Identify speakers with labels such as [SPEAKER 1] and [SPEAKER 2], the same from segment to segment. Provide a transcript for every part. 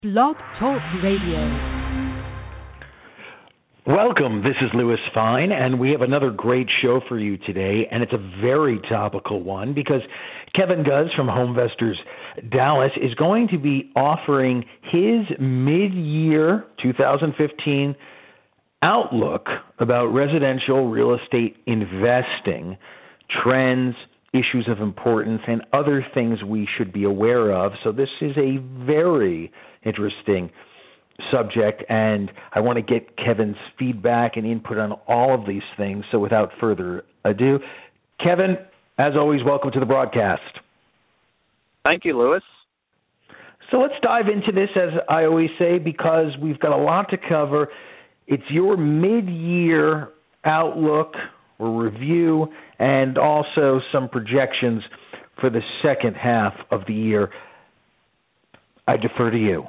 [SPEAKER 1] Blog Talk Radio.
[SPEAKER 2] Welcome, this is Louis Fine, and we have another great show for you today, and it's a very topical one because Kevin Guz from HomeVestors Dallas is going to be offering his mid-year 2015 outlook about residential real estate investing, trends, issues of importance, and other things we should be aware of. So this is a very interesting subject, and I want to get Kevin's feedback and input on all of these things. So without further ado, Kevin, as always, welcome to the broadcast.
[SPEAKER 3] Thank you, Louis.
[SPEAKER 2] So let's dive into this, as I always say, because we've got a lot to cover. It's your mid-year outlook or review and also some projections for the second half of the year. I defer to you.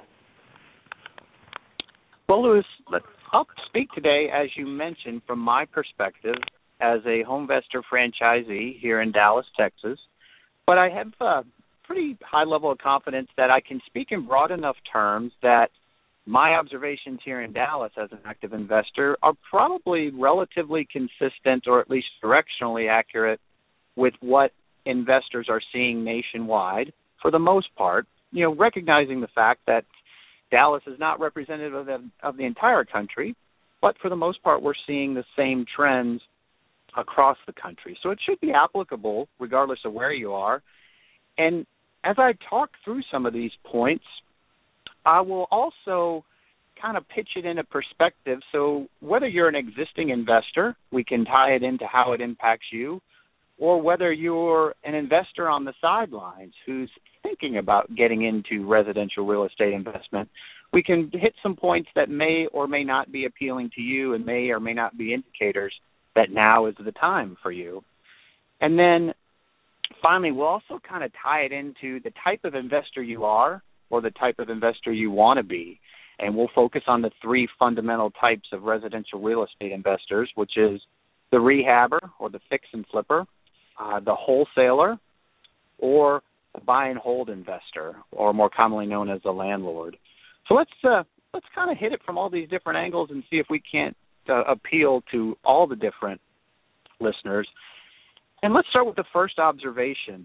[SPEAKER 3] Well, Louis, I'll speak today, as you mentioned, from my perspective as a HomeVestor franchisee here in Dallas, Texas. But I have a pretty high level of confidence that I can speak in broad enough terms that my observations here in Dallas as an active investor are probably relatively consistent or at least directionally accurate with what investors are seeing nationwide for the most part, recognizing the fact that Dallas is not representative of the entire country, but for the most part, we're seeing the same trends across the country. So it should be applicable regardless of where you are. And as I talk through some of these points, I will also kind of pitch it in a perspective. So whether you're an existing investor, we can tie it into how it impacts you, or whether you're an investor on the sidelines who's thinking about getting into residential real estate investment, we can hit some points that may or may not be appealing to you and may or may not be indicators that now is the time for you. And then finally, we'll also kind of tie it into the type of investor you are or the type of investor you want to be. And we'll focus on the three fundamental types of residential real estate investors, which is the rehabber or the fix and flipper, the wholesaler, or the buy and hold investor, or more commonly known as the landlord. So let's kind of hit it from all these different angles and see if we can't appeal to all the different listeners. And let's start with the first observation.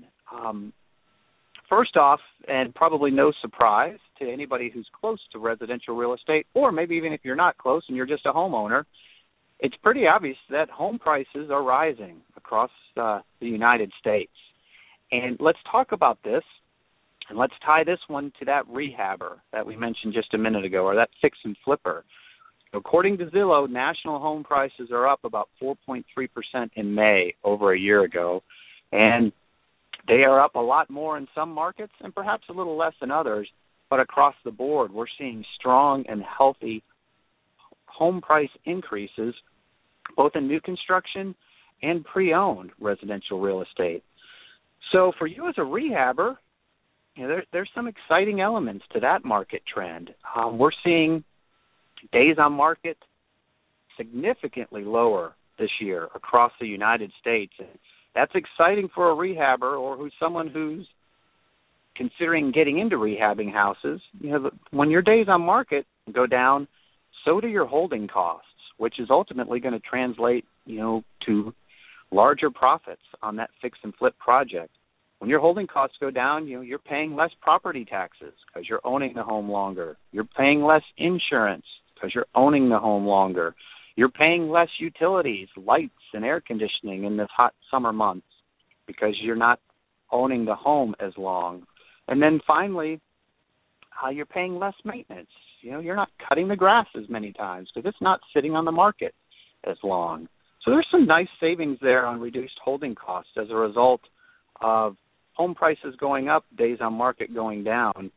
[SPEAKER 3] First off, and probably no surprise to anybody who's close to residential real estate, or maybe even if you're not close and you're just a homeowner, it's pretty obvious that home prices are rising across the United States. And let's talk about this, and let's tie this one to that rehabber that we mentioned just a minute ago, or that fix and flipper. According to Zillow, national home prices are up about 4.3% in May over a year ago, and they are up a lot more in some markets and perhaps a little less in others, but across the board, we're seeing strong and healthy home price increases, both in new construction and pre-owned residential real estate. So for you as a rehabber, there's some exciting elements to that market trend. We're seeing days on market significantly lower this year across the United States. That's exciting for a rehabber or someone who's considering getting into rehabbing houses. When your days on market go down, so do your holding costs, which is ultimately going to translate, to larger profits on that fix and flip project. When your holding costs go down, you're paying less property taxes because you're owning the home longer. You're paying less insurance because you're owning the home longer. You're paying less utilities, lights, and air conditioning in the hot summer months because you're not owning the home as long. And then finally, you're paying less maintenance. You're not cutting the grass as many times because it's not sitting on the market as long. So there's some nice savings there on reduced holding costs as a result of home prices going up, days on market going down.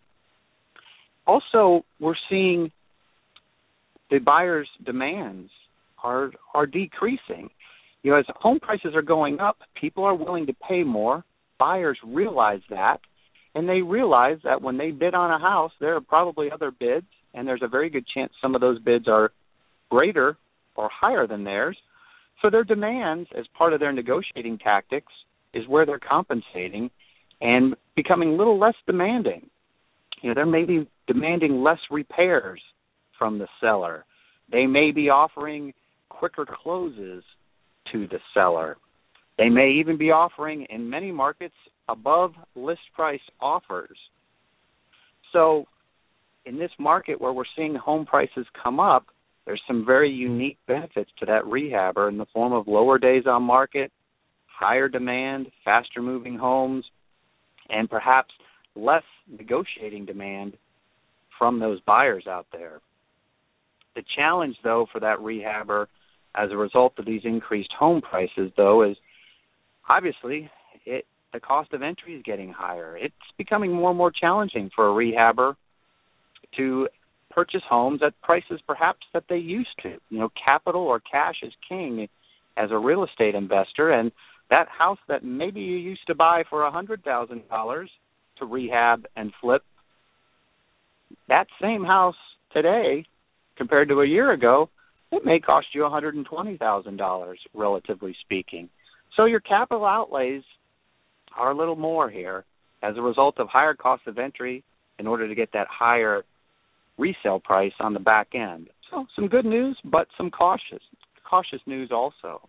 [SPEAKER 3] Also, we're seeing the buyers' demands are decreasing. As home prices are going up, people are willing to pay more. Buyers realize that, and they realize that when they bid on a house, there are probably other bids, and there's a very good chance some of those bids are greater or higher than theirs. So their demands, as part of their negotiating tactics, is where they're compensating and becoming a little less demanding. There may be demanding less repairs from the seller. They may be offering quicker closes to the seller. They may even be offering, in many markets, above list price offers. So in this market where we're seeing home prices come up, there's some very unique benefits to that rehabber in the form of lower days on market, higher demand, faster moving homes, and perhaps less negotiating demand from those buyers out there. The challenge, though, for that rehabber as a result of these increased home prices, though, is obviously the cost of entry is getting higher. It's becoming more and more challenging for a rehabber to purchase homes at prices perhaps that they used to. Capital or cash is king as a real estate investor, and that house that maybe you used to buy for $100,000 to rehab and flip, that same house today, compared to a year ago, it may cost you $120,000, relatively speaking. So your capital outlays are a little more here as a result of higher cost of entry in order to get that higher resale price on the back end. So some good news, but some cautious news also.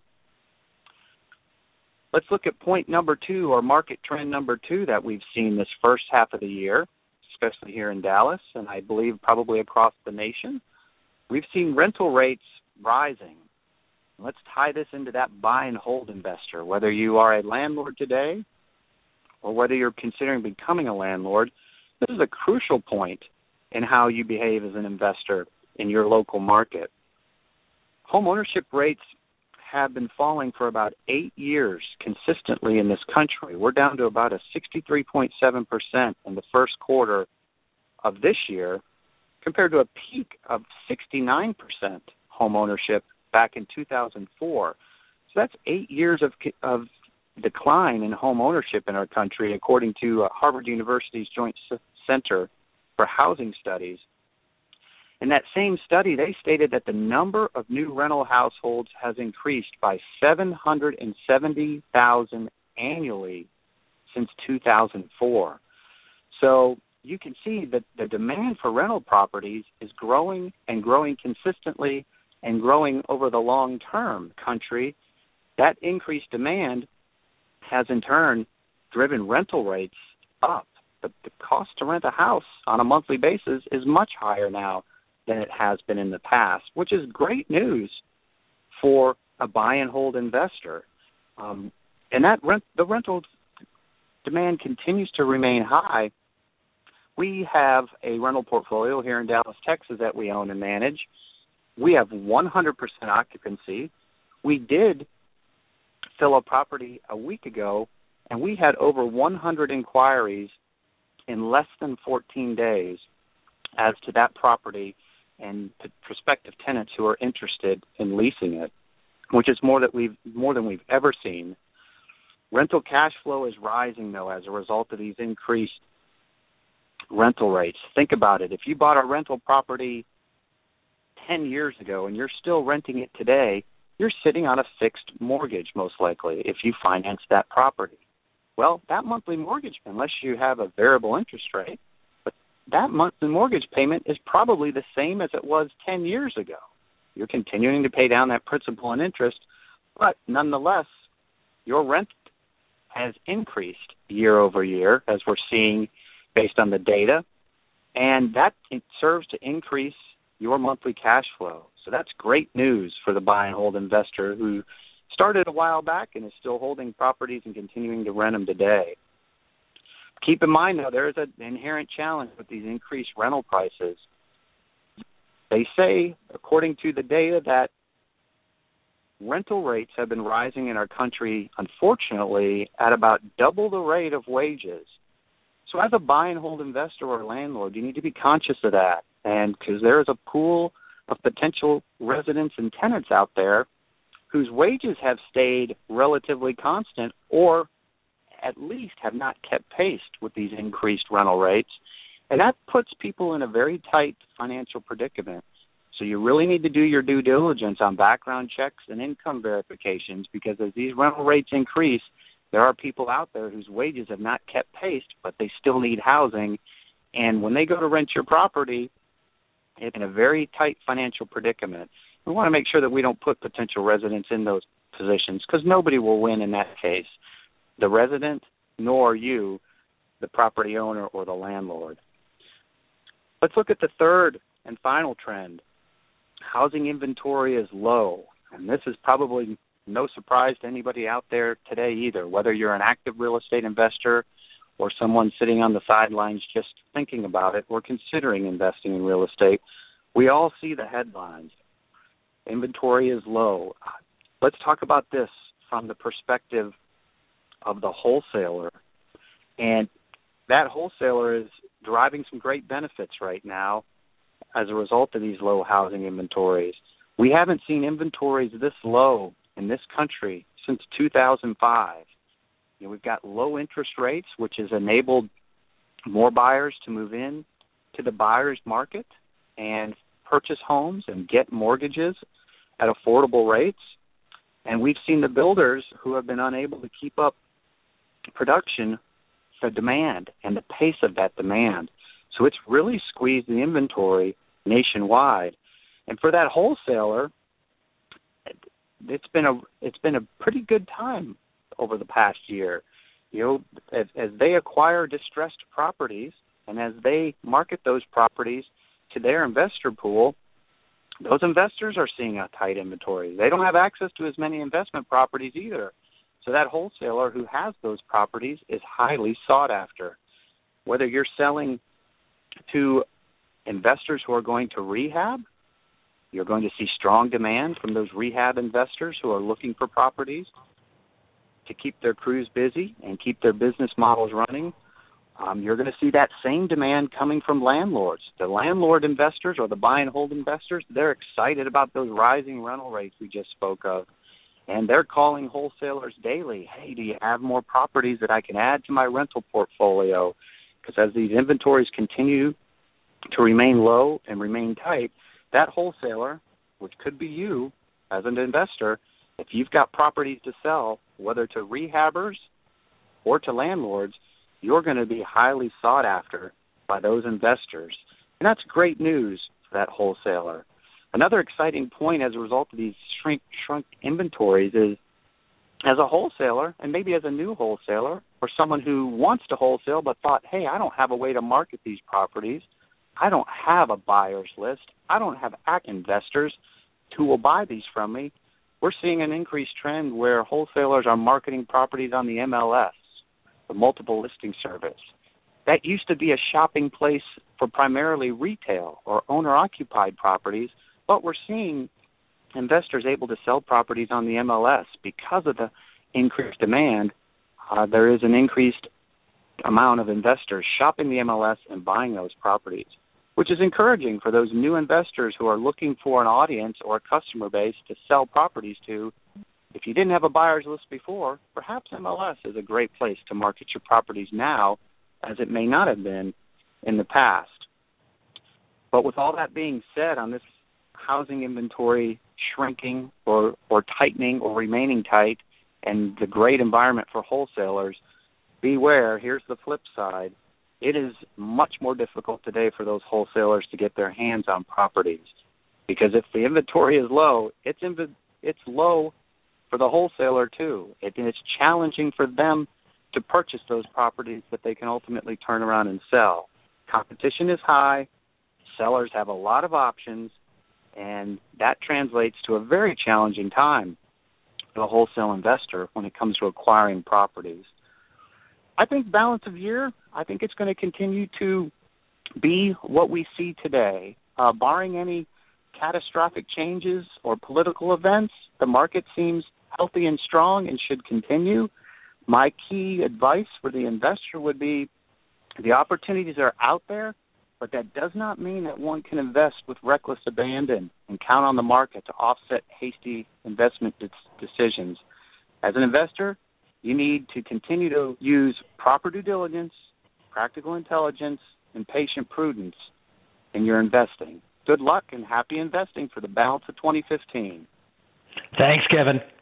[SPEAKER 3] Let's look at point number 2, or market trend number 2, that we've seen this first half of the year, especially here in Dallas, and I believe probably across the nation. We've seen rental rates rising. Let's tie this into that buy and hold investor. Whether you are a landlord today or whether you're considering becoming a landlord, this is a crucial point in how you behave as an investor in your local market. Home ownership rates have been falling for about 8 years consistently in this country. We're down to about a 63.7% in the first quarter of this year, compared to a peak of 69% home ownership back in 2004. So that's 8 years of decline in home ownership in our country, according to Harvard University's Joint Center for Housing Studies. In that same study, they stated that the number of new rental households has increased by 770,000 annually since 2004. So you can see that the demand for rental properties is growing and growing consistently and growing over the long-term country. That increased demand has in turn driven rental rates up. The cost to rent a house on a monthly basis is much higher now than it has been in the past, which is great news for a buy and hold investor. And the rental demand continues to remain high. We have a rental portfolio here in Dallas, Texas that we own and manage. We have 100% occupancy. We did fill a property a week ago, and we had over 100 inquiries in less than 14 days as to that property and prospective tenants who are interested in leasing it, which is more than we've ever seen. Rental cash flow is rising, though, as a result of these increased rental rates. Think about it. If you bought a rental property 10 years ago and you're still renting it today, you're sitting on a fixed mortgage, most likely, if you finance that property. Well, that monthly mortgage, unless you have a variable interest rate, but that monthly mortgage payment is probably the same as it was 10 years ago. You're continuing to pay down that principal and interest, but nonetheless, your rent has increased year over year, as we're seeing based on the data, and that serves to increase your monthly cash flow. So that's great news for the buy and hold investor who started a while back and is still holding properties and continuing to rent them today. Keep in mind, though, there is an inherent challenge with these increased rental prices. They say, according to the data, that rental rates have been rising in our country, unfortunately, at about double the rate of wages. So as a buy and hold investor or landlord, you need to be conscious of that. And because there is a pool of potential residents and tenants out there whose wages have stayed relatively constant or at least have not kept pace with these increased rental rates. And that puts people in a very tight financial predicament. So you really need to do your due diligence on background checks and income verifications, because as these rental rates increase, there are people out there whose wages have not kept pace, but they still need housing, And when they go to rent your property in a very tight financial predicament, we want to make sure that we don't put potential residents in those positions, because nobody will win in that case, the resident nor you, the property owner or the landlord. Let's look at the third and final trend. Housing inventory is low, and this is probably no surprise to anybody out there today either, whether you're an active real estate investor or someone sitting on the sidelines just thinking about it or considering investing in real estate. We all see the headlines. Inventory is low. Let's talk about this from the perspective of the wholesaler. And that wholesaler is deriving some great benefits right now as a result of these low housing inventories. We haven't seen inventories this low in this country since 2005. We've got low interest rates, which has enabled more buyers to move in to the buyer's market and purchase homes and get mortgages at affordable rates. And we've seen the builders who have been unable to keep up production for demand and the pace of that demand. So it's really squeezed the inventory nationwide. And for that wholesaler, it's been a pretty good time over the past year. As they acquire distressed properties and as they market those properties to their investor pool, those investors are seeing a tight inventory. They don't have access to as many investment properties either. So that wholesaler who has those properties is highly sought after. Whether you're selling to investors who are going to rehab, you're going to see strong demand from those rehab investors who are looking for properties to keep their crews busy and keep their business models running. You're going to see that same demand coming from landlords. The landlord investors or the buy and hold investors, they're excited about those rising rental rates we just spoke of. And they're calling wholesalers daily, hey, do you have more properties that I can add to my rental portfolio? Because as these inventories continue to remain low and remain tight, that wholesaler, which could be you as an investor, if you've got properties to sell, whether to rehabbers or to landlords, you're going to be highly sought after by those investors. And that's great news for that wholesaler. Another exciting point as a result of these shrunk inventories is, as a wholesaler, and maybe as a new wholesaler, or someone who wants to wholesale but thought, hey, I don't have a way to market these properties. I don't have a buyer's list. I don't have investors who will buy these from me. We're seeing an increased trend where wholesalers are marketing properties on the MLS, the multiple listing service. That used to be a shopping place for primarily retail or owner-occupied properties, but we're seeing investors able to sell properties on the MLS because of the increased demand. There is an increased amount of investors shopping the MLS and buying those properties, which is encouraging for those new investors who are looking for an audience or a customer base to sell properties to. If you didn't have a buyer's list before, perhaps MLS is a great place to market your properties now, as it may not have been in the past. But with all that being said, on this housing inventory shrinking or tightening or remaining tight and the great environment for wholesalers, beware, here's the flip side. It is much more difficult today for those wholesalers to get their hands on properties, because if the inventory is low, it's low for the wholesaler too. It's challenging for them to purchase those properties that they can ultimately turn around and sell. Competition is high. Sellers have a lot of options, and that translates to a very challenging time for the wholesale investor when it comes to acquiring properties. I think balance of year, I think it's going to continue to be what we see today. Barring any catastrophic changes or political events, the market seems healthy and strong and should continue. My key advice for the investor would be the opportunities are out there, but that does not mean that one can invest with reckless abandon and count on the market to offset hasty investment decisions. As an investor, you need to continue to use proper due diligence, practical intelligence, and patient prudence in your investing. Good luck and happy investing for the balance of 2015.
[SPEAKER 2] Thanks, Kevin.